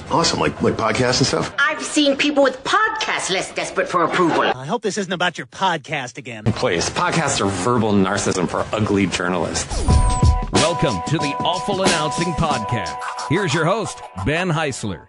Awesome, like podcasts and stuff? I've seen people with podcasts less desperate for approval. I hope this isn't about your podcast again. Please, podcasts are verbal narcissism for ugly journalists. Welcome to the Awful Announcing Podcast. Here's your host, Ben Heisler.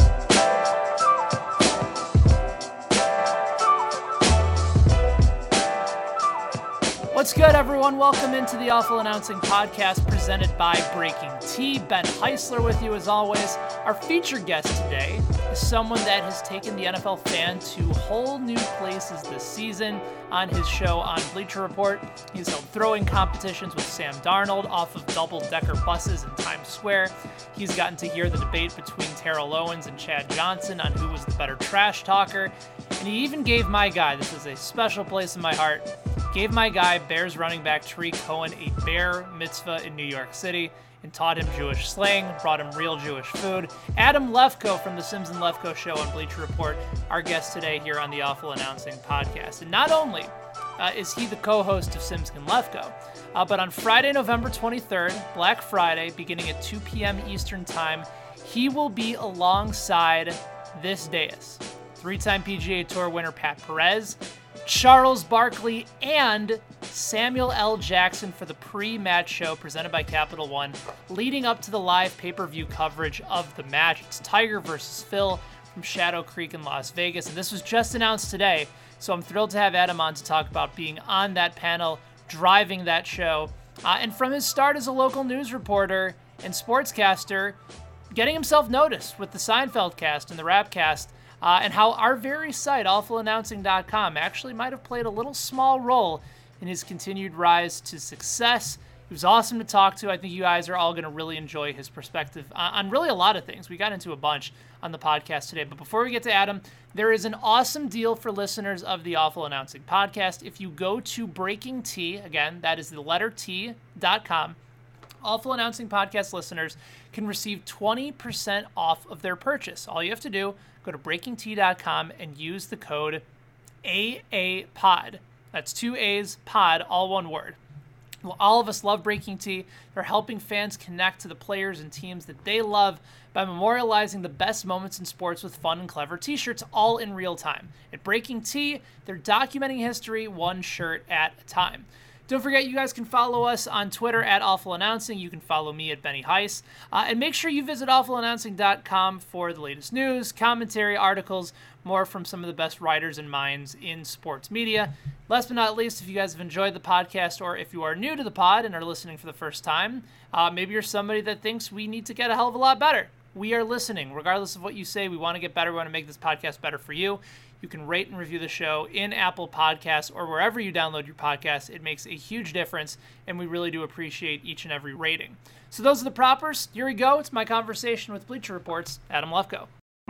What's good, everyone? Welcome into the Awful Announcing Podcast presented by Breaking T. Ben Heisler with you as always. Our featured guest today is someone that has taken the NFL fan to whole new places this season. On his show on Bleacher Report, he's held throwing competitions with Sam Darnold off of double-decker buses in Times Square. He's gotten to hear the debate between Terrell Owens and Chad Johnson on who was the better trash talker. And he even gave my guy, this is a special place in my heart, gave my guy, Bears running back Tariq Cohen, a bear mitzvah in New York City and taught him Jewish slang, brought him real Jewish food. Adam Lefkoe from the Sims and Lefkoe Show on Bleacher Report, our guest today here on the Awful Announcing Podcast. And not only is he the co-host of Sims and Lefkoe, but on Friday, November 23rd, Black Friday, beginning at 2 p.m. Eastern Time, he will be alongside this dais. Three-time PGA Tour winner Pat Perez, Charles Barkley, and Samuel L. Jackson for the pre-match show presented by Capital One, leading up to the live pay-per-view coverage of the match. It's Tiger versus Phil from Shadow Creek in Las Vegas, and this was just announced today, so I'm thrilled to have Adam on to talk about being on that panel, driving that show, and from his start as a local news reporter and sportscaster, getting himself noticed with the Seinfeld cast and the Rapcast, and how our very site, awfulannouncing.com, actually might have played a little small role in his continued rise to success. He was awesome to talk to. I think you guys are all going to really enjoy his perspective on really a lot of things. We got into a bunch on the podcast today. But before we get to Adam, there is an awesome deal for listeners of the Awful Announcing Podcast. If you go to Breaking T, again, that is the letter T.com, Awful Announcing Podcast listeners can receive 20% off of their purchase. All you have to do, go to BreakingT.com and use the code AAPOD. That's 2 A's, pod, all one word. Well, all of us love Breaking T. They're helping fans connect to the players and teams that they love by memorializing the best moments in sports with fun and clever t-shirts, all in real time. At Breaking T, they're documenting history one shirt at a time. Don't forget, you guys can follow us on Twitter at Awful Announcing. You can follow me at Benny Heiss. And make sure you visit awfulannouncing.com for the latest news, commentary, articles, more from some of the best writers and minds in sports media. Last but not least, if you guys have enjoyed the podcast, or if you are new to the pod and are listening for the first time, maybe you're somebody that thinks we need to get a hell of a lot better. We are listening. Regardless of what you say, we want to get better. We want to make this podcast better for you. You can rate and review the show in Apple Podcasts or wherever you download your podcasts. It makes a huge difference, and we really do appreciate each and every rating. So those are the propers. Here we go. It's my conversation with Bleacher Report's Adam Lefkoe.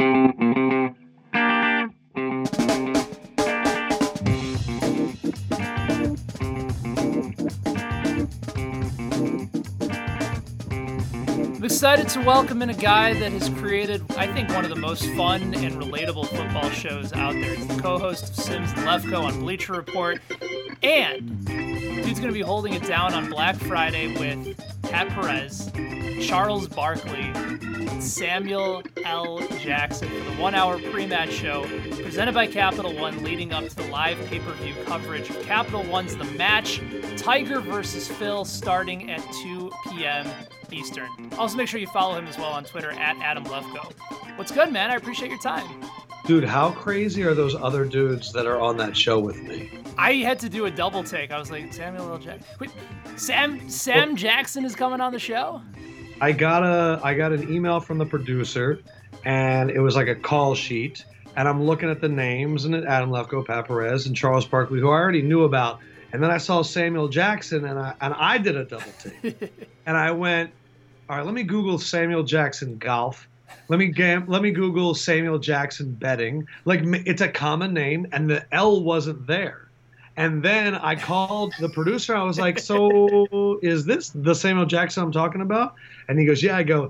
I'm excited to welcome in a guy that has created, I think, one of the most fun and relatable football shows out there. He's the co-host of Sims and Lefkoe on Bleacher Report, and dude's going to be holding it down on Black Friday with Pat Perez, Charles Barkley, and Samuel L. Jackson for the 1-hour pre-match show presented by Capital One, leading up to the live pay-per-view coverage of Capital One's The Match, Tiger versus Phil, starting at 2 p.m. Eastern. Also, make sure you follow him as well on Twitter at Adam Lefkoe. What's good, man? I appreciate your time. Dude, how crazy are those other dudes that are on that show with me? I had to do a double take. I was like, Samuel L. Jackson. Wait, Sam Jackson is coming on the show? I got an email from the producer, and it was like a call sheet, and I'm looking at the names, and Adam Lefkoe, Pat Perez, and Charles Barkley, who I already knew about, and then I saw Samuel Jackson, and I did a double take, and I went, all right, let me Google Samuel Jackson golf. Let me Google Samuel Jackson betting. Like, it's a common name, and the L wasn't there. And then I called the producer. I was like, so is this the Samuel Jackson I'm talking about? And he goes, yeah. I go,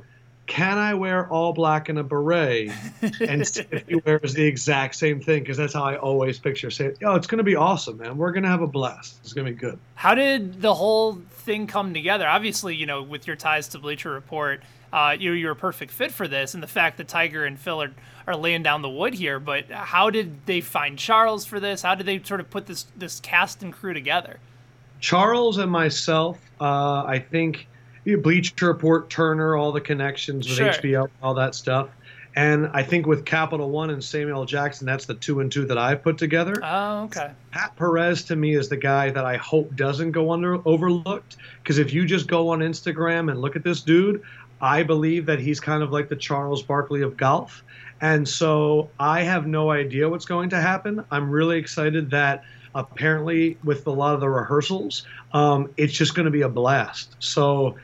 can I wear all black and a beret? And see if he wears the exact same thing, because that's how I always picture saying, "Oh, it's going to be awesome, man. We're going to have a blast. It's going to be good." How did the whole thing come together? Obviously, with your ties to Bleacher Report, you're a perfect fit for this, and the fact that Tiger and Phil are laying down the wood here. But how did they find Charles for this? How did they sort of put this cast and crew together? Charles and myself, I think, Bleacher Report, Turner, all the connections with HBO, all that stuff. And I think with Capital One and Samuel L. Jackson, that's the 2 and 2 that I've put together. Oh, okay. Pat Perez, to me, is the guy that I hope doesn't go overlooked. Because if you just go on Instagram and look at this dude, I believe that he's kind of like the Charles Barkley of golf. And so I have no idea what's going to happen. I'm really excited that apparently with a lot of the rehearsals, it's just going to be a blast. So,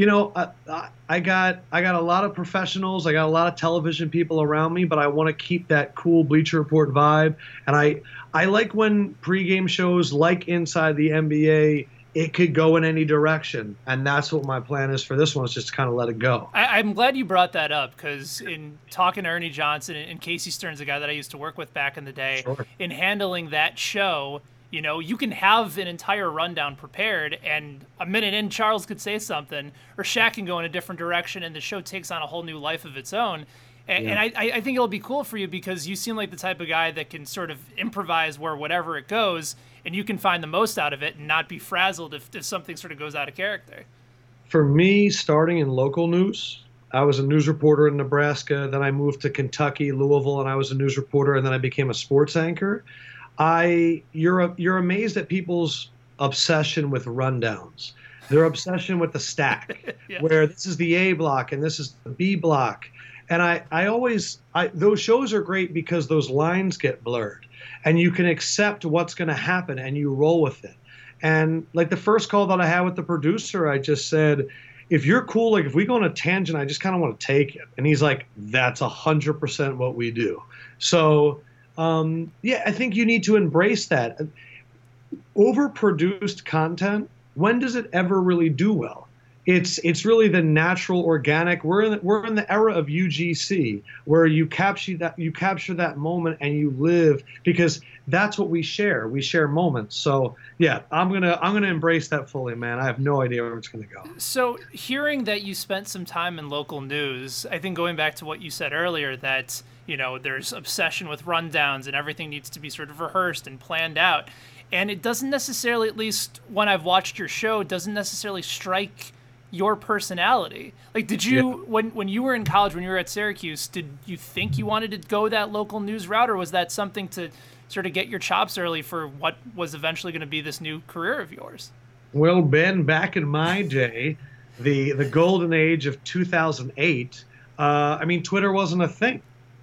I got a lot of professionals. I got a lot of television people around me, but I want to keep that cool Bleacher Report vibe. And I like when pregame shows, like Inside the NBA, it could go in any direction. And that's what my plan is for this one, is just to kind of let it go. I'm glad you brought that up, because in talking to Ernie Johnson and Casey Stearns, a guy that I used to work with back in the day, Sure. in handling that show, you can have an entire rundown prepared, and a minute in, Charles could say something, or Shaq can go in a different direction, and the show takes on a whole new life of its own. And I think it'll be cool for you, because you seem like the type of guy that can sort of improvise whatever it goes, and you can find the most out of it and not be frazzled if something sort of goes out of character. For me, starting in local news, I was a news reporter in Nebraska. Then I moved to Kentucky, Louisville, and I was a news reporter, and then I became a sports anchor. You're amazed at people's obsession with rundowns. Their obsession with the stack, Yeah. where this is the A block and this is the B block. And those shows are great because those lines get blurred and you can accept what's going to happen and you roll with it. And like the first call that I had with the producer, I just said, if you're cool, like if we go on a tangent, I just kind of want to take it. And he's like, that's 100% what we do. So, I think you need to embrace that. Overproduced content, when does it ever really do well? It's really the natural, organic. We're in the era of UGC, where you capture that moment and you live, because that's what we share. We share moments. So yeah, I'm gonna embrace that fully, man. I have no idea where it's gonna go. So hearing that you spent some time in local news, I think going back to what you said earlier, that there's obsession with rundowns and everything needs to be sort of rehearsed and planned out, and it doesn't necessarily, at least when I've watched your show, doesn't necessarily strike your personality. Like, did you, when you were in college, when you were at Syracuse, did you think you wanted to go that local news route, or was that something to sort of get your chops early for what was eventually going to be this new career of yours? Well, Ben, back in my day, the golden age of 2008, Twitter wasn't a thing,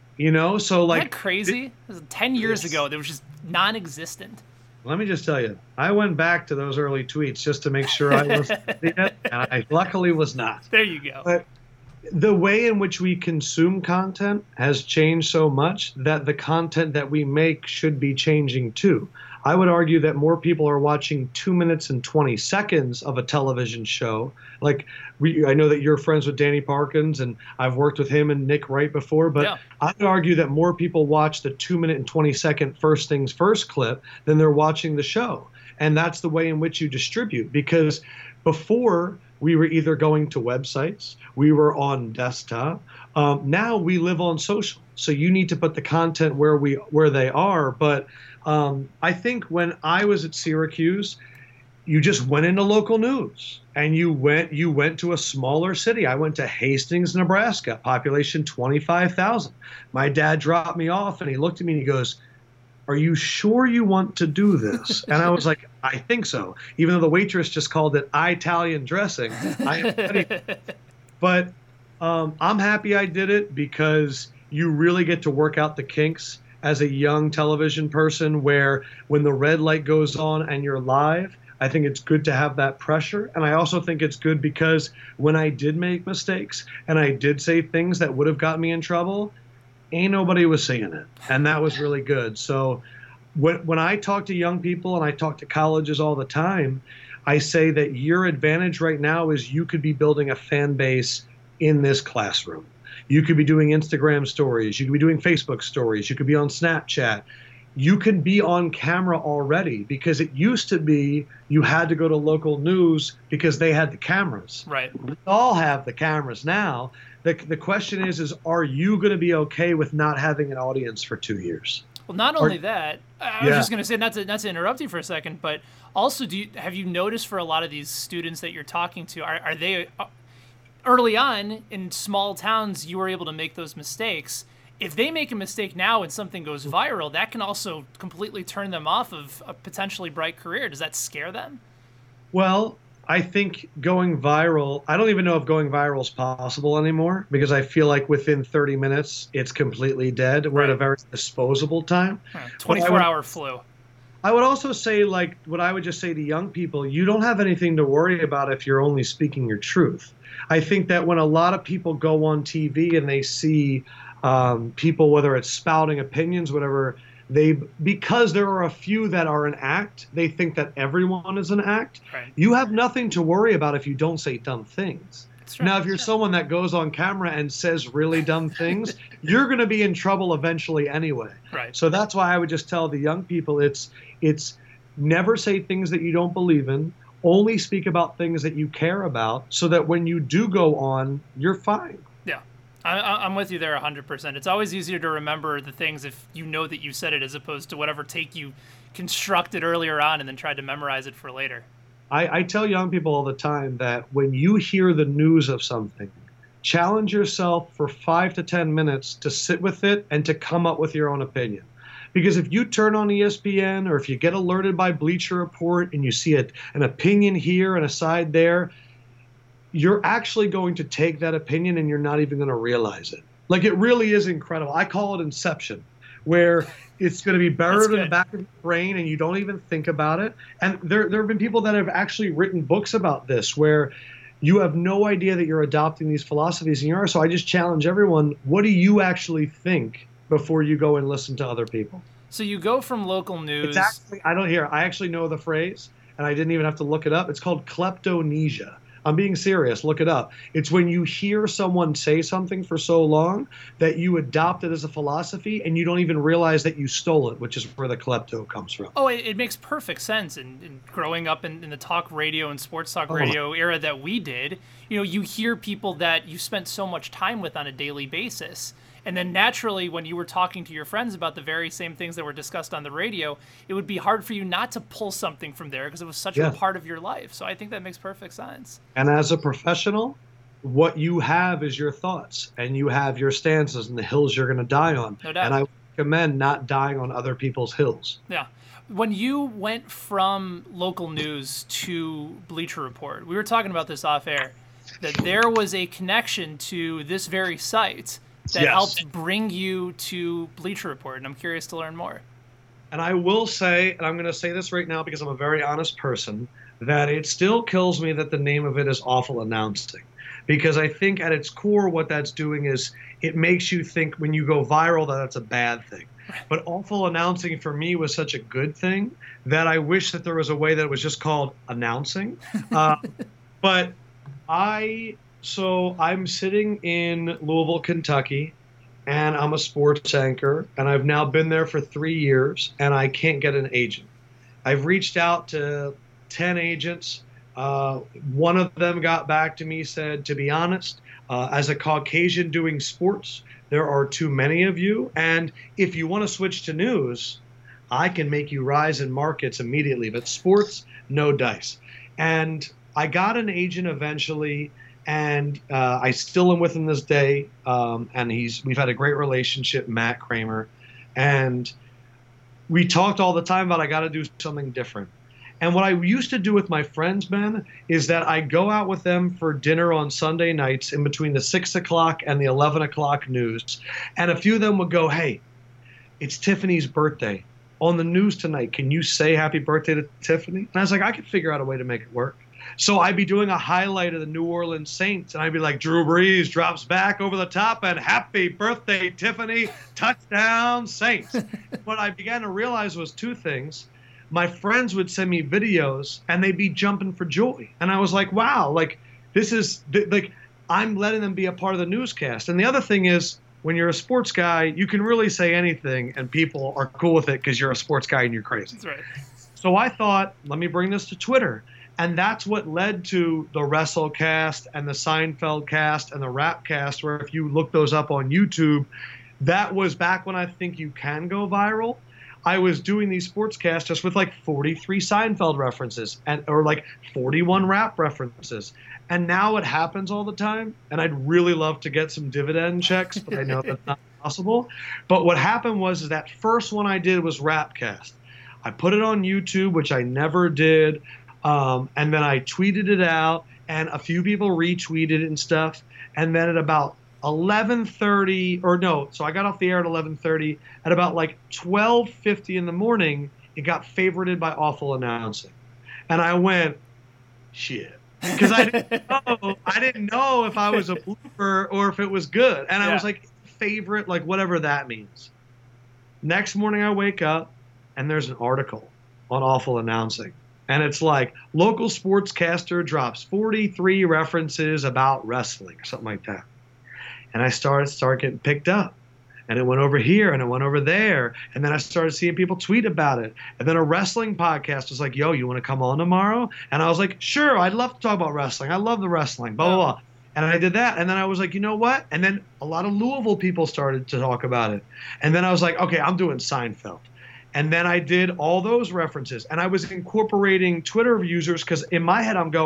so like. Isn't that crazy? It was 10 years ago. That was just non-existent. Let me just tell you, I went back to those early tweets just to make sure I wasn't yet, and I luckily was not. There you go. But the way in which we consume content has changed so much that the content that we make should be changing too. I would argue that more people are watching 2 minutes and 20 seconds of a television show. Like, I know that you're friends with Danny Parkins, and I've worked with him and Nick Wright before, but yeah. I would argue that more people watch the 2 minute and 20 second first things first clip than they're watching the show. And that's the way in which you distribute, because before we were either going to websites, we were on desktop. Now we live on social. So you need to put the content where they are. But I think when I was at Syracuse, you just went into local news and you went to a smaller city. I went to Hastings, Nebraska, population 25,000. My dad dropped me off and he looked at me and he goes, "Are you sure you want to do this?" And I was like, "I think so." Even though the waitress just called it Italian dressing. I am ready. But I'm happy I did it, because you really get to work out the kinks as a young television person, where when the red light goes on and you're live, I think it's good to have that pressure. And I also think it's good because when I did make mistakes and I did say things that would have gotten me in trouble, ain't nobody was seeing it. And that was really good. So when I talk to young people and I talk to colleges all the time, I say that your advantage right now is you could be building a fan base in this classroom. You could be doing Instagram stories. You could be doing Facebook stories. You could be on Snapchat. You can be on camera already, because it used to be you had to go to local news because they had the cameras. Right. We all have the cameras now. The question is are you going to be okay with not having an audience for 2 years? Well, not only that, I was Yeah. just going to say, not to interrupt you for a second, but also, have you noticed for a lot of these students that you're talking to, are they early on in small towns, you were able to make those mistakes? If they make a mistake now and something goes viral, that can also completely turn them off of a potentially bright career. Does that scare them? Well, I think going viral, I don't even know if going viral is possible anymore, because I feel like within 30 minutes, it's completely dead. We're at a very disposable time. 24-hour flu. I would also say, like, what I would just say to young people, you don't have anything to worry about if you're only speaking your truth. I think that when a lot of people go on TV and they see people, whether it's spouting opinions, whatever, because there are a few that are an act, they think that everyone is an act. Right. You have nothing to worry about if you don't say dumb things. Now, if you're someone that goes on camera and says really dumb things, you're going to be in trouble eventually anyway. Right. So that's why I would just tell the young people, it's never say things that you don't believe in. Only speak about things that you care about, so that when you do go on, you're fine. Yeah, I'm with you there 100%. It's always easier to remember the things if you know that you said it, as opposed to whatever take you constructed earlier on and then tried to memorize it for later. I tell young people all the time that when you hear the news of something, challenge yourself for 5 to 10 minutes to sit with it and to come up with your own opinion. Because if you turn on ESPN, or if you get alerted by Bleacher Report and you see an opinion here and a side there, you're actually going to take that opinion and you're not even going to realize it. Like, it really is incredible. I call it Inception, where it's going to be buried in the back of your brain and you don't even think about it. And there have been people that have actually written books about this, where you have no idea that you're adopting these philosophies, and you are. So I just challenge everyone, what do you actually think before you go and listen to other people? So you go from local news. It's actually, I actually know the phrase, and I didn't even have to look it up. It's called kleptomnesia. I'm being serious. Look it up. It's when you hear someone say something for so long that you adopt it as a philosophy and you don't even realize that you stole it, which is where the klepto comes from. Oh, it makes perfect sense. And growing up in the talk radio and sports talk radio era that we did, you hear people that you spent so much time with on a daily basis. And then naturally, when you were talking to your friends about the very same things that were discussed on the radio, it would be hard for you not to pull something from there because it was such a part of your life. So I think that makes perfect sense. And as a professional, what you have is your thoughts, and you have your stances and the hills you're going to die on. No doubt. And I recommend not dying on other people's hills. Yeah. When you went from local news to Bleacher Report, we were talking about this off air, that there was a connection to this very site that helped bring you to Bleacher Report, and I'm curious to learn more. And I will say, and I'm going to say this right now because I'm a very honest person, that it still kills me that the name of it is Awful Announcing. Because I think at its core what that's doing is it makes you think when you go viral that that's a bad thing. But Awful Announcing for me was such a good thing that I wish that there was a way that it was just called announcing. But I'm sitting in Louisville, Kentucky, and I'm a sports anchor, and I've now been there for 3 years, and I can't get an agent. I've reached out to 10 agents. One of them got back to me, said, to be honest, as a Caucasian doing sports, there are too many of you, and if you want to switch to news, I can make you rise in markets immediately, but sports, no dice. And I got an agent eventually, and I still am with him this day, and we've had a great relationship, Matt Kramer, and we talked all the time about I got to do something different. And what I used to do with my friends, Ben, is that I go out with them for dinner on Sunday nights in between the 6 o'clock and the 11 o'clock news, and a few of them would go, hey, it's Tiffany's birthday. On the news tonight, can you say happy birthday to Tiffany? And I was like, I could figure out a way to make it work. So I'd be doing a highlight of the New Orleans Saints, and I'd be like, Drew Brees drops back over the top, and happy birthday, Tiffany, touchdown, Saints. What I began to realize was two things. My friends would send me videos, and they'd be jumping for joy. And I was like, wow, like, this is, like, I'm letting them be a part of the newscast. And the other thing is, when you're a sports guy, you can really say anything and people are cool with it because you're a sports guy and you're crazy. That's right. So I thought, let me bring this to Twitter. And that's what led to the WrestleCast and the Seinfeld cast and the Rapcast, where if you look those up on YouTube, that was back when I think you can go viral. I was doing these sportscasts just with like 43 Seinfeld references or like 41 rap references. And now it happens all the time. And I'd really love to get some dividend checks, but I know that's not possible. But what happened was that first one I did was Rapcast. I put it on YouTube, which I never did. And then I tweeted it out and a few people retweeted it and stuff. And then at about 11:30, so I got off the air at 11:30. At about like 12:50 in the morning, it got favorited by Awful Announcing. And I went, shit. Because I didn't know if I was a blooper or if it was good. And I was like, favorite, like whatever that means. Next morning I wake up and there's an article on Awful Announcing. And it's like, local sportscaster drops 43 references about wrestling or something like that. And I start getting picked up. And it went over here and it went over there. And then I started seeing people tweet about it. And then a wrestling podcast was like, yo, you want to come on tomorrow? And I was like, sure, I'd love to talk about wrestling. I love the wrestling, blah, blah, blah. And I did that. And then I was like, you know what? And then a lot of Louisville people started to talk about it. And then I was like, okay, I'm doing Seinfeld. And then I did all those references. And I was incorporating Twitter users because in my head I'm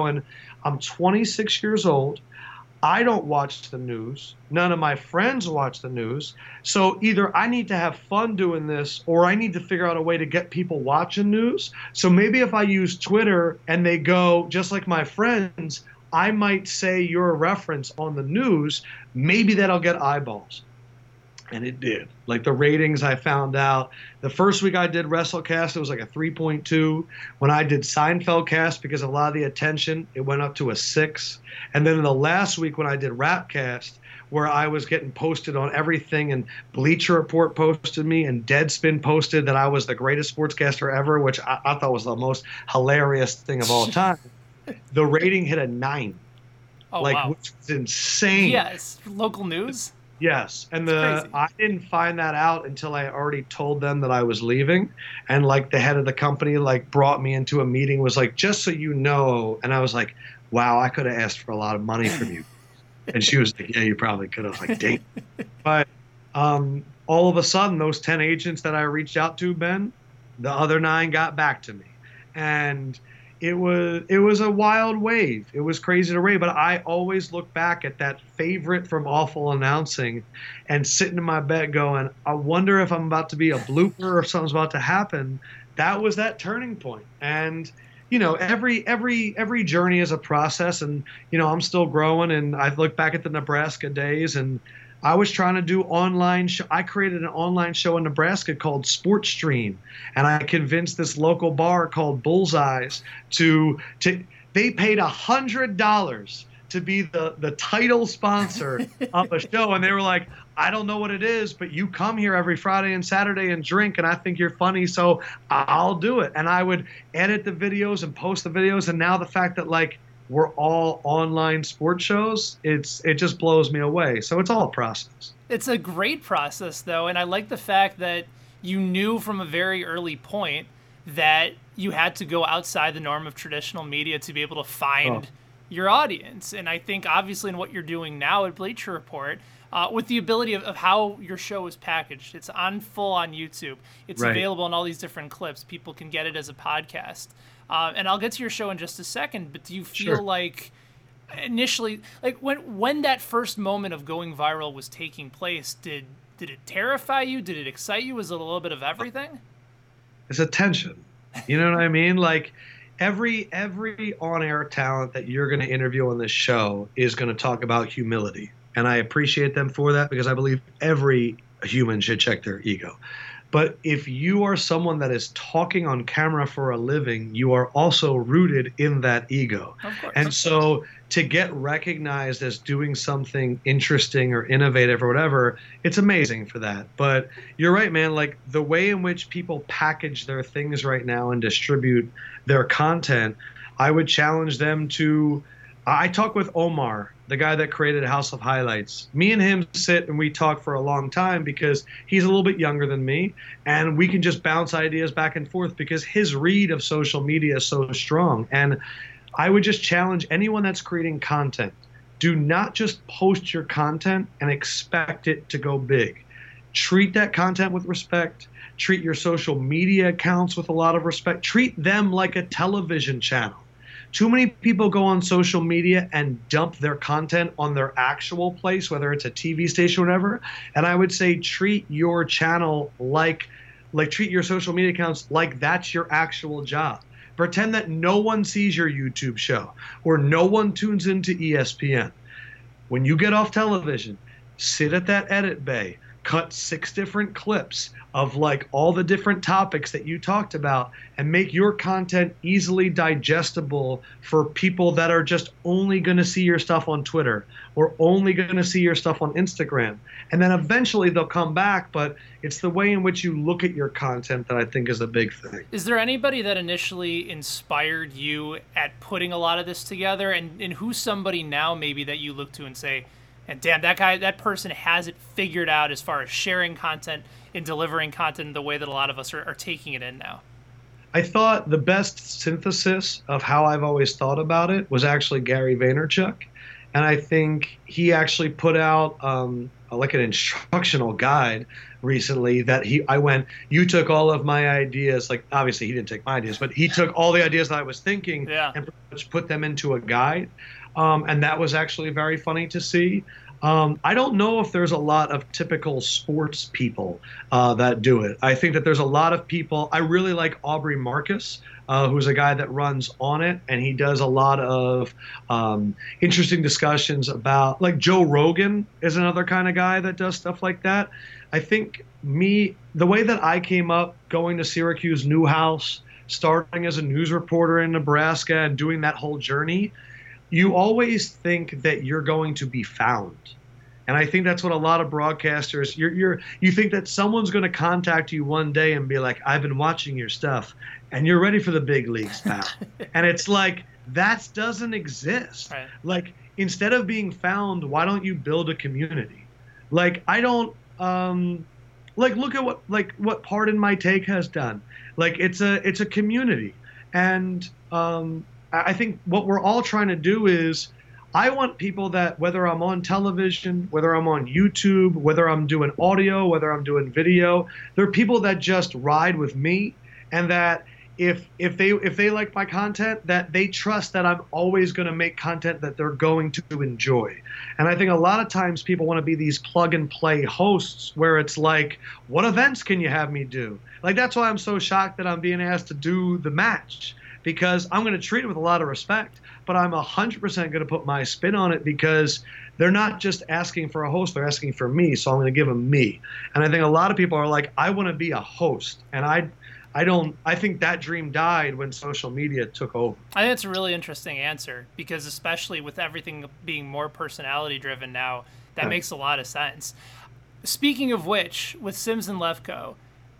26 years old. I don't watch the news. None of my friends watch the news. So either I need to have fun doing this or I need to figure out a way to get people watching news. So maybe if I use Twitter and they go, just like my friends, I might say your reference on the news. Maybe that'll get eyeballs. And it did. Like the ratings I found out, the first week I did WrestleCast, it was like a 3.2. When I did Seinfeldcast, because of a lot of the attention, it went up to a 6. And then in the last week when I did Rapcast, where I was getting posted on everything, and Bleacher Report posted me, and Deadspin posted that I was the greatest sportscaster ever, which I thought was the most hilarious thing of all time. The rating hit a 9. Oh, wow. Which is insane. Yes, local news. Yes, and I didn't find that out until I already told them that I was leaving, and like the head of the company like brought me into a meeting, was like, just so you know, and I was like, wow, I could have asked for a lot of money from you, and she was like, yeah, you probably could have. Like, dang. But all of a sudden, those 10 agents that I reached out to, Ben, the other 9 got back to me, and it was a wild wave. It was crazy to rave, but I always look back at that favorite from Awful Announcing and sitting in my bed going, I wonder if I'm about to be a blooper or something's about to happen. That was that turning point. And, you know, every journey is a process, and, you know, I'm still growing, and I look back at the Nebraska days, and I was trying to do online show. I created an online show in Nebraska called Sports Stream, and I convinced this local bar called Bullseyes to they paid $100 to be the title sponsor of a show, and they were like, I don't know what it is, but you come here every Friday and Saturday and drink, and I think you're funny, so I'll do it. And I would edit the videos and post the videos, and now the fact that like we're all online sports shows, it just blows me away. So it's all a process. It's a great process, though, and I like the fact that you knew from a very early point that you had to go outside the norm of traditional media to be able to find your audience. And I think, obviously, in what you're doing now at Bleacher Report, with the ability of how your show is packaged, it's full on YouTube. It's available in all these different clips. People can get it as a podcast. And I'll get to your show in just a second, but do you feel like initially, like when that first moment of going viral was taking place, did it terrify you? Did it excite you? Was it a little bit of everything? It's a tension. You know what I mean? Like every on-air talent that you're going to interview on this show is going to talk about humility. And I appreciate them for that, because I believe every human should check their ego. But if you are someone that is talking on camera for a living, you are also rooted in that ego. Of course. And so to get recognized as doing something interesting or innovative or whatever, it's amazing for that. But you're right, man. Like the way in which people package their things right now and distribute their content, I would challenge them to I talk with Omar, the guy that created House of Highlights. Me and him sit and we talk for a long time because he's a little bit younger than me, and we can just bounce ideas back and forth because his read of social media is so strong. And I would just challenge anyone that's creating content. Do not just post your content and expect it to go big. Treat that content with respect. Treat your social media accounts with a lot of respect. Treat them like a television channel. Too many people go on social media and dump their content on their actual place, whether it's a TV station or whatever. And I would say treat your channel like treat your social media accounts like that's your actual job. Pretend that no one sees your YouTube show or no one tunes into ESPN. When you get off television, sit at that edit bay, cut 6 different clips of like all the different topics that you talked about and make your content easily digestible for people that are just only going to see your stuff on Twitter or only going to see your stuff on Instagram. And then eventually they'll come back, but it's the way in which you look at your content that I think is a big thing. Is there anybody that initially inspired you at putting a lot of this together, and who's somebody now maybe that you look to and say, and damn, that person has it figured out as far as sharing content and delivering content the way that a lot of us are taking it in now? I thought the best synthesis of how I've always thought about it was actually Gary Vaynerchuk. And I think he actually put out like an instructional guide recently that you took all of my ideas, like obviously he didn't take my ideas, but he took all the ideas that I was thinking and pretty much put them into a guide. And that was actually very funny to see. I don't know if there's a lot of typical sports people that do it. I think that there's a lot of people. I really like Aubrey Marcus, who's a guy that runs On It, and he does a lot of interesting discussions about, like Joe Rogan is another kind of guy that does stuff like that. I think the way that I came up going to Syracuse Newhouse, starting as a news reporter in Nebraska and doing that whole journey, you always think that you're going to be found. And I think that's what a lot of broadcasters, you think that someone's going to contact you one day and be like, I've been watching your stuff and you're ready for the big leagues, pal. And it's like, that doesn't exist. Right. Like, instead of being found, why don't you build a community? Like, I don't, look at what Pardon My Take has done. Like, it's a community. And, I think what we're all trying to do is, I want people that, whether I'm on television, whether I'm on YouTube, whether I'm doing audio, whether I'm doing video, there are people that just ride with me, and that if they like my content, that they trust that I'm always going to make content that they're going to enjoy. And I think a lot of times people want to be these plug and play hosts where it's like, what events can you have me do? Like, that's why I'm so shocked that I'm being asked to do the match, because I'm going to treat it with a lot of respect, but I'm 100% going to put my spin on it, because they're not just asking for a host, they're asking for me, so I'm going to give them me. And I think a lot of people are like, I want to be a host, and I think that dream died when social media took over. I think it's a really interesting answer, because especially with everything being more personality driven now, that makes a lot of sense. Speaking of which, with Simms and Lefkoe,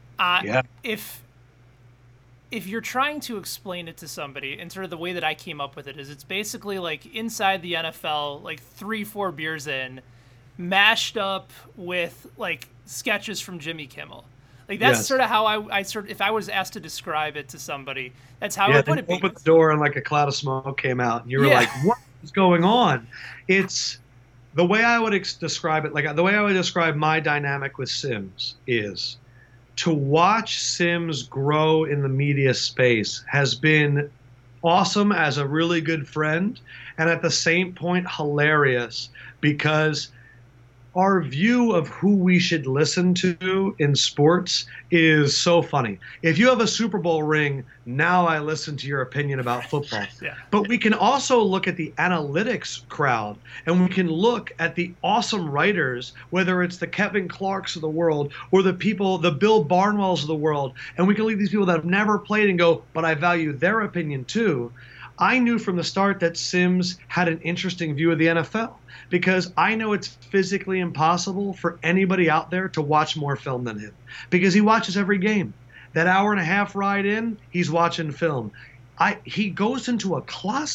if you're trying to explain it to somebody, and sort of the way that I came up with it is, it's basically like inside the NFL, like 3-4 beers in, mashed up with like sketches from Jimmy Kimmel. Like, that's sort of how I if I was asked to describe it to somebody, that's how I would put it. Opened the door and like a cloud of smoke came out, and you were like, what is going on? It's the way I would describe it. Like, the way I would describe my dynamic with Simms is, to watch Simms grow in the media space has been awesome as a really good friend, and at the same point hilarious, because our view of who we should listen to in sports is so funny. If you have a Super Bowl ring, now I listen to your opinion about football. But we can also look at the analytics crowd, and we can look at the awesome writers, whether it's the Kevin Clarks of the world or the Bill Barnwells of the world, and we can look at these people that have never played and go, but I value their opinion too. I knew from the start that Simms had an interesting view of the NFL, because I know it's physically impossible for anybody out there to watch more film than him, because he watches every game. That hour and a half ride in, he's watching film. He goes into a closet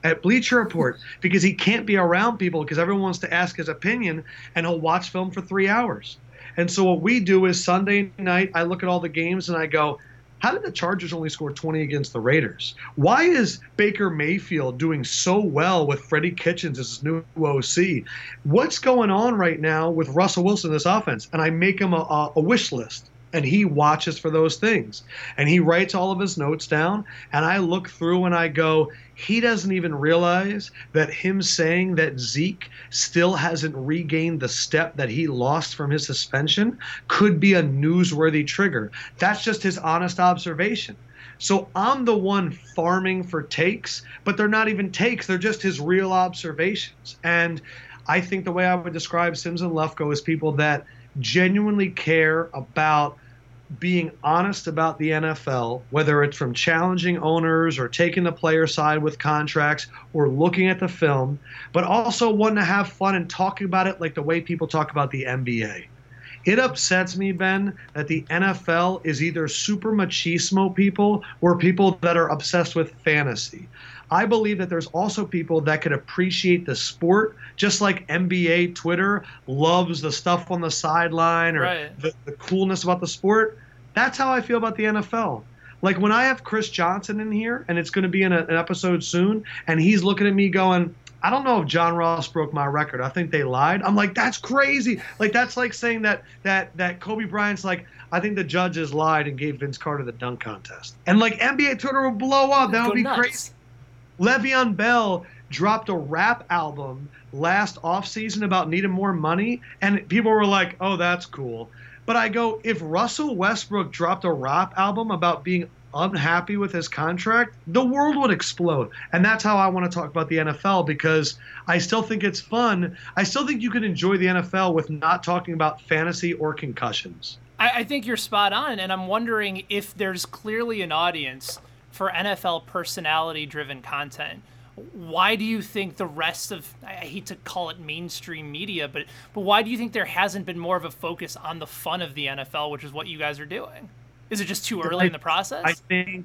at Bleacher Report because he can't be around people because everyone wants to ask his opinion, and he'll watch film for 3 hours. And so what we do is Sunday night, I look at all the games and I go, how did the Chargers only score 20 against the Raiders? Why is Baker Mayfield doing so well with Freddie Kitchens as his new OC? What's going on right now with Russell Wilson in this offense? And I make him a wish list. And he watches for those things. And he writes all of his notes down. And I look through and I go, he doesn't even realize that him saying that Zeke still hasn't regained the step that he lost from his suspension could be a newsworthy trigger. That's just his honest observation. So I'm the one farming for takes, but they're not even takes. They're just his real observations. And I think the way I would describe Sims and Lefkoe is people that genuinely care about being honest about the NFL, whether it's from challenging owners or taking the player side with contracts or looking at the film, but also wanting to have fun and talking about it like the way people talk about the NBA. It upsets me, Ben, that the NFL is either super machismo people or people that are obsessed with fantasy. I believe that there's also people that could appreciate the sport, just like NBA Twitter loves the stuff on the sideline or the coolness about the sport. That's how I feel about the NFL. Like when I have Chris Johnson in here, and it's going to be in an episode soon, and he's looking at me going, I don't know if John Ross broke my record. I think they lied. I'm like, that's crazy. Like that's like saying that Kobe Bryant's like, I think the judges lied and gave Vince Carter the dunk contest. And like NBA Twitter will blow up. That would be crazy. Le'Veon Bell dropped a rap album last offseason about needing more money, and people were like, oh, that's cool. But I go, if Russell Westbrook dropped a rap album about being unhappy with his contract, the world would explode. And that's how I want to talk about the NFL, because I still think it's fun. I still think you can enjoy the NFL with not talking about fantasy or concussions. I think you're spot on, and I'm wondering if there's clearly an audience for NFL personality-driven content. Why do you think the rest of, I hate to call it mainstream media, but why do you think there hasn't been more of a focus on the fun of the NFL, which is what you guys are doing? Is it just too early in the process? I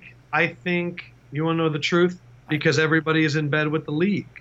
think you want to know the truth? Because everybody is in bed with the league.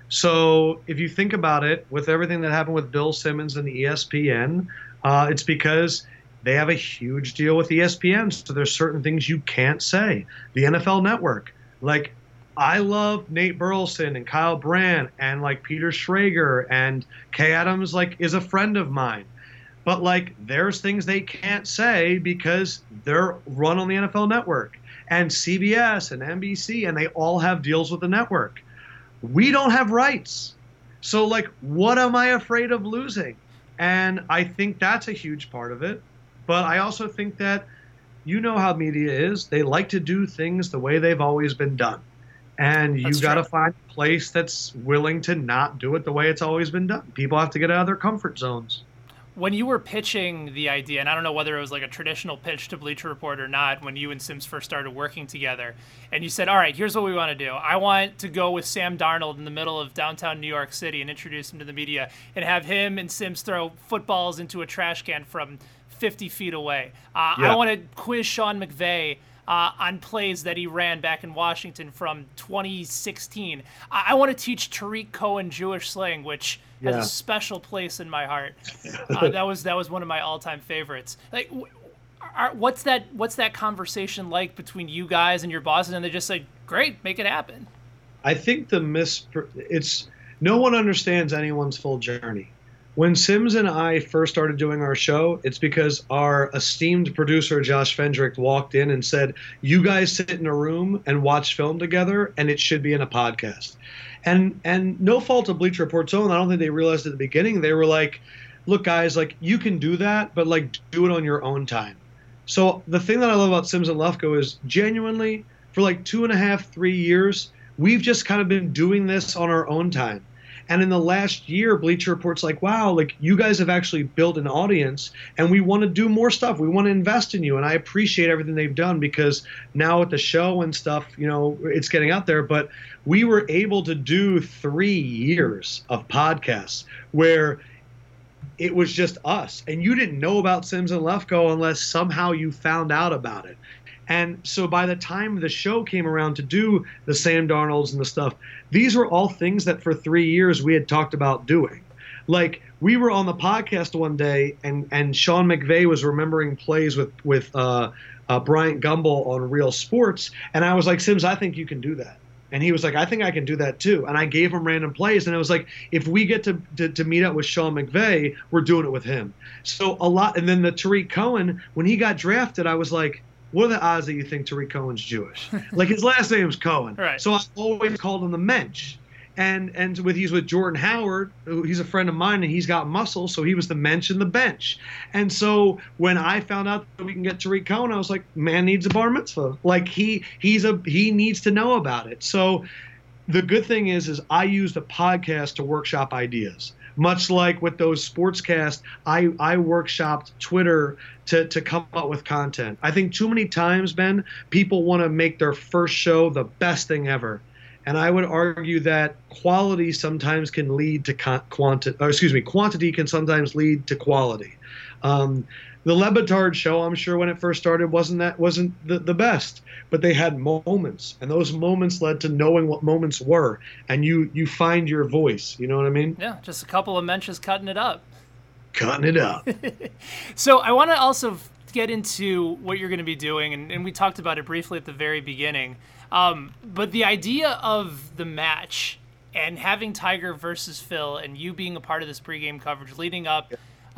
So if you think about it, with everything that happened with Bill Simmons and the ESPN, it's because they have a huge deal with ESPN. So there's certain things you can't say. The NFL Network, like, I love Nate Burleson and Kyle Brandt and like Peter Schrager, and Kay Adams like is a friend of mine. But like there's things they can't say because they're run on the NFL Network and CBS and NBC, and they all have deals with the network. We don't have rights. So like, what am I afraid of losing? And I think that's a huge part of it. But I also think that you know how media is. They like to do things the way they've always been done. And you got to find a place that's willing to not do it the way it's always been done. People have to get out of their comfort zones. When you were pitching the idea, and I don't know whether it was like a traditional pitch to Bleacher Report or not, when you and Sims first started working together, and you said, all right, here's what we want to do. I want to go with Sam Darnold in the middle of downtown New York City and introduce him to the media and have him and Sims throw footballs into a trash can from 50 feet away. I want to quiz Sean McVay on plays that he ran back in Washington from 2016. I want to teach Tariq Cohen Jewish slang, which has a special place in my heart. That was one of my all-time favorites. Like, what's that conversation like between you guys and your bosses? And they just say, "Great, make it happen." I think it's no one understands anyone's full journey. When Sims and I first started doing our show, it's because our esteemed producer, Josh Fendrick, walked in and said, you guys sit in a room and watch film together, and it should be in a podcast. And no fault of Bleacher Report's own. I don't think they realized at the beginning. They were like, look, guys, like, you can do that, but, like, do it on your own time. So the thing that I love about Sims and Lefkoe is genuinely, for, like, 2.5, 3 years, we've just kind of been doing this on our own time. And in the last year, Bleacher Report's like, wow, like you guys have actually built an audience and we want to do more stuff. We want to invest in you. And I appreciate everything they've done, because now with the show and stuff, you know, it's getting out there. But we were able to do 3 years of podcasts where it was just us. And you didn't know about Sims and Lefkoe unless somehow you found out about it. And so by the time the show came around to do the Sam Darnolds and the stuff, these were all things that for 3 years we had talked about doing. Like, we were on the podcast one day, and Sean McVay was remembering plays with Bryant Gumbel on Real Sports, and I was like, Sims, I think you can do that. And he was like, I think I can do that too. And I gave him random plays, and I was like, if we get to meet up with Sean McVay, we're doing it with him. So a lot. And then the Tariq Cohen, when he got drafted, I was like, what are the odds that you think Tariq Cohen's Jewish? Like, his last name's Cohen. Right. So I always called him the Mensch. And he's with Jordan Howard, who he's a friend of mine, and he's got muscle, so he was the Mensch and the bench. And so when I found out that we can get Tariq Cohen, I was like, man needs a bar mitzvah. Like, he needs to know about it. So the good thing is I use the podcast to workshop ideas. Much like with those sportscasts, I workshopped Twitter to come up with content. I think too many times, Ben, people want to make their first show the best thing ever. And I would argue that quality sometimes can lead to quantity can sometimes lead to quality. The Le Batard show, I'm sure when it first started wasn't the best, but they had moments, and those moments led to knowing what moments were, and you find your voice. You know what I mean? Yeah, just a couple of Menches cutting it up. Cutting it up. So I want to also get into what you're going to be doing, and we talked about it briefly at the very beginning. But the idea of the match and having Tiger versus Phil and you being a part of this pregame coverage leading up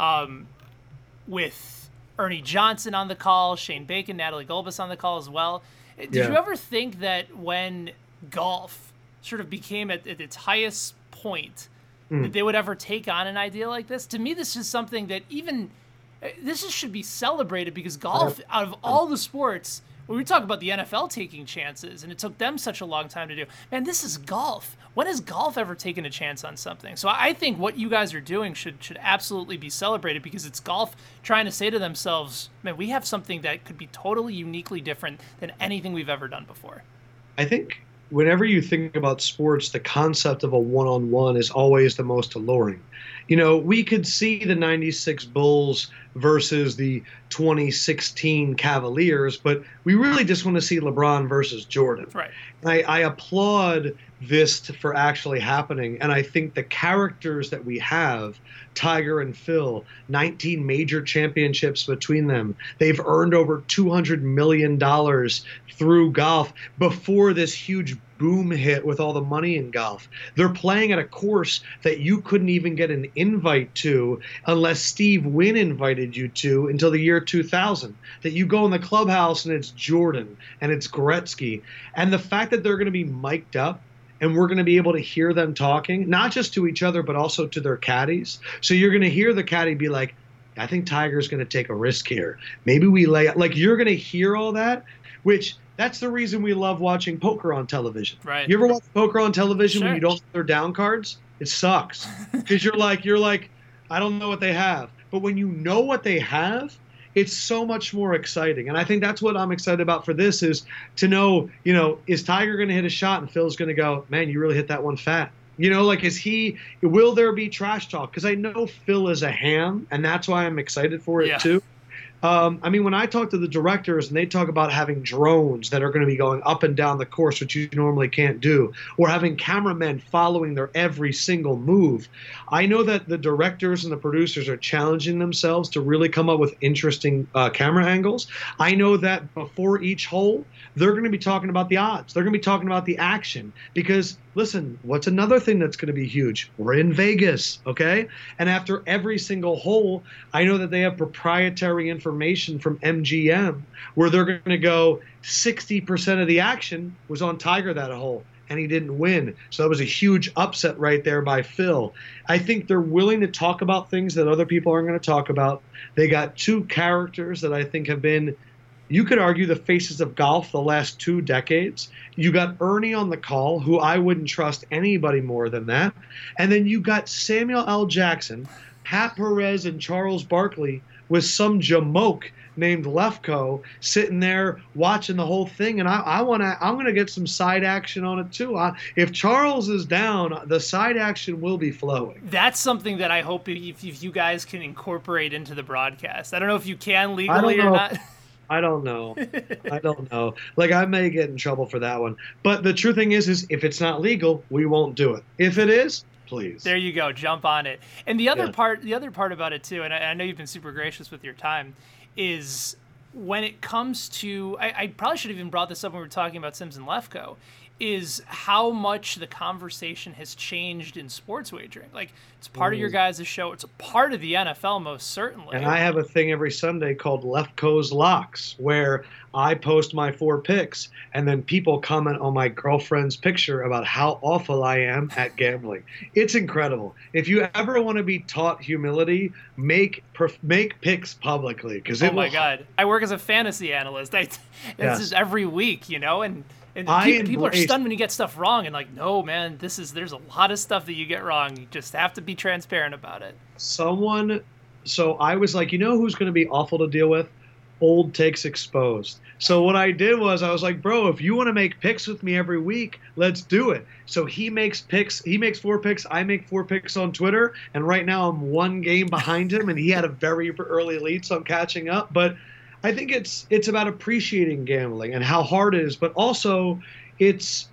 with Ernie Johnson on the call, Shane Bacon, Natalie Golbus on the call as well. Did you ever think that when golf sort of became at its highest point that they would ever take on an idea like this? To me, this is something that should be celebrated, because golf, out of all the sports, when we talk about the NFL taking chances, and it took them such a long time to do, man, this is golf. When has golf ever taken a chance on something? So I think what you guys are doing should absolutely be celebrated, because it's golf trying to say to themselves, man, we have something that could be totally uniquely different than anything we've ever done before. I think whenever you think about sports, the concept of a one-on-one is always the most alluring. You know, we could see the 96 Bulls versus the 2016 Cavaliers, but we really just want to see LeBron versus Jordan. Right. And I applaud this for actually happening, and I think the characters that we have, Tiger and Phil, 19 major championships between them. They've earned over $200 million through golf before this huge boom hit with all the money in golf. They're playing at a course that you couldn't even get an invite to unless Steve Wynn invited you to until the year 2000. That you go in the clubhouse and it's Jordan and it's Gretzky. And the fact that they're going to be mic'd up and we're going to be able to hear them talking, not just to each other, but also to their caddies. So you're going to hear the caddy be like, I think Tiger's going to take a risk here. Maybe we lay out. Like, you're going to hear all that, which that's the reason we love watching poker on television. Right. You ever watch poker on television Sure. when you don't have their down cards? It sucks. Because you're like, I don't know what they have. But when you know what they have, it's so much more exciting. And I think that's what I'm excited about for this, is to know, is Tiger going to hit a shot and Phil's going to go, man, you really hit that one fat. Will there be trash talk? Because I know Phil is a ham, and that's why I'm excited for it too. When I talk to the directors and they talk about having drones that are going to be going up and down the course, which you normally can't do, or having cameramen following their every single move, I know that the directors and the producers are challenging themselves to really come up with interesting camera angles. I know that before each hole, they're going to be talking about the odds. They're going to be talking about the action, because listen, what's another thing that's going to be huge? We're in Vegas, okay? And after every single hole, I know that they have proprietary information from MGM where they're going to go 60% of the action was on Tiger that hole, and he didn't win. So that was a huge upset right there by Phil. I think they're willing to talk about things that other people aren't going to talk about. They got two characters that I think have been, you could argue, the faces of golf the last 2 decades. You got Ernie on the call, who I wouldn't trust anybody more than that. And then you got Samuel L. Jackson, Pat Perez, and Charles Barkley with some jamoke named Lefko sitting there watching the whole thing. And I'm going to get some side action on it too. If Charles is down, the side action will be flowing. That's something that I hope if you guys can incorporate into the broadcast. I don't know if you can legally or not. I don't know. I don't know. Like, I may get in trouble for that one. But the true thing is if it's not legal, we won't do it. If it is, please. There you go. Jump on it. And the other part about it too, and I know you've been super gracious with your time, is when it comes to, I probably should have even brought this up when we were talking about Simms and Lefkoe, is how much the conversation has changed in sports wagering. Like, it's part of your guys' show. It's a part of the NFL, most certainly. And I have a thing every Sunday called Lefkoe's Locks, where I post my 4 picks, and then people comment on my girlfriend's picture about how awful I am at gambling. It's incredible. If you ever want to be taught humility, make picks publicly. Oh my God. I work as a fantasy analyst. This is every week, and people are stunned when you get stuff wrong, and like, no, man, there's a lot of stuff that you get wrong. You just have to be transparent about it. So I was like, who's going to be awful to deal with? Old Takes Exposed. So what I did was I was like, bro, if you want to make picks with me every week, let's do it. So he makes picks. He makes 4 picks. I make 4 picks on Twitter. And right now I'm 1 game behind him, and he had a very early lead, so I'm catching up. But I think it's about appreciating gambling and how hard it is, but also it's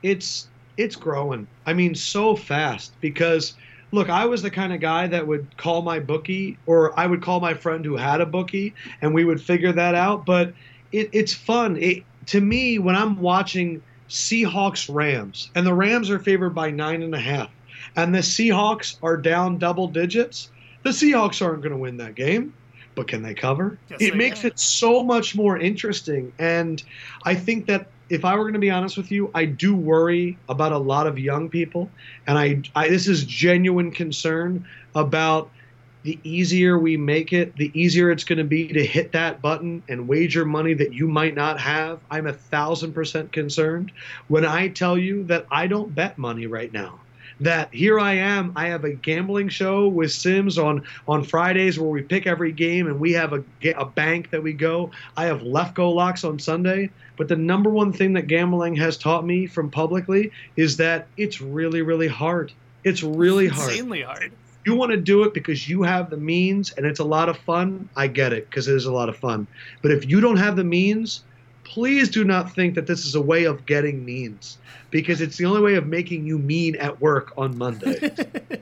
growing. I mean, so fast, because look, I was the kind of guy that would call my bookie, or I would call my friend who had a bookie, and we would figure that out. But it's fun. To me, when I'm watching Seahawks Rams, and the Rams are favored by 9.5, and the Seahawks are down double digits, the Seahawks aren't going to win that game. But can they cover? Yes, it makes it so much more interesting. And I think that if I were going to be honest with you, I do worry about a lot of young people. And this is genuine concern about the easier we make it, the easier it's going to be to hit that button and wager money that you might not have. I'm 1,000% concerned when I tell you that I don't bet money right now. That here I am, I have a gambling show with Simms on Fridays where we pick every game, and we have a bank that we go. I have Lefkoe Locks on Sunday. But the number one thing that gambling has taught me from publicly is that it's really, really hard. It's really hard. Insanely hard. You want to do it because you have the means and it's a lot of fun, I get it, because it is a lot of fun. But if you don't have the means, please do not think that this is a way of getting means, because it's the only way of making you mean at work on Monday.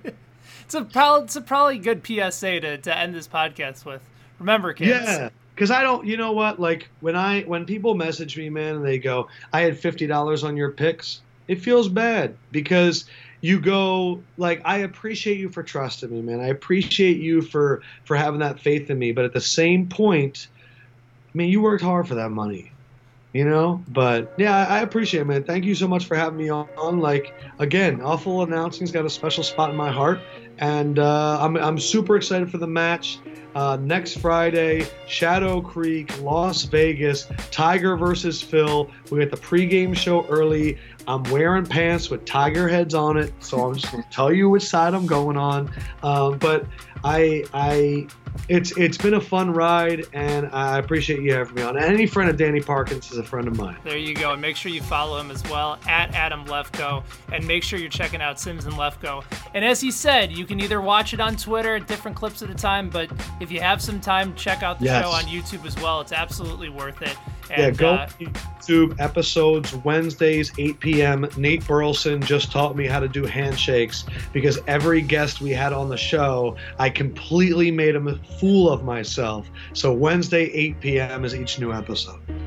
It's a probably good PSA to end this podcast with. Remember, kids. Yeah, because I don't, you know what? Like when people message me, man, and they go, I had $50 on your picks, it feels bad because you go, like, I appreciate you for trusting me, man. I appreciate you for having that faith in me. But at the same point, I mean, you worked hard for that money. But yeah, I appreciate it, man. Thank you so much for having me on. Like, again, Awful Announcing's got a special spot in my heart, and I'm super excited for the match next Friday. Shadow Creek, Las Vegas, Tiger versus Phil. We got the pregame show early. I'm wearing pants with tiger heads on it, so I'm just gonna tell you which side I'm going on. But it's been a fun ride, and I appreciate you having me on. And any friend of Danny Parkins is a friend of mine. There you go. And make sure you follow him as well, at Adam Lefkoe. And make sure you're checking out Simms and Lefkoe. And as he said, you can either watch it on Twitter, different clips at a time, but if you have some time, check out the show on YouTube as well. It's absolutely worth it. And, go to YouTube, episodes Wednesdays, 8 p.m. Nate Burleson just taught me how to do handshakes, because every guest we had on the show, I completely made him a fool of myself. So Wednesday, 8 p.m. is each new episode.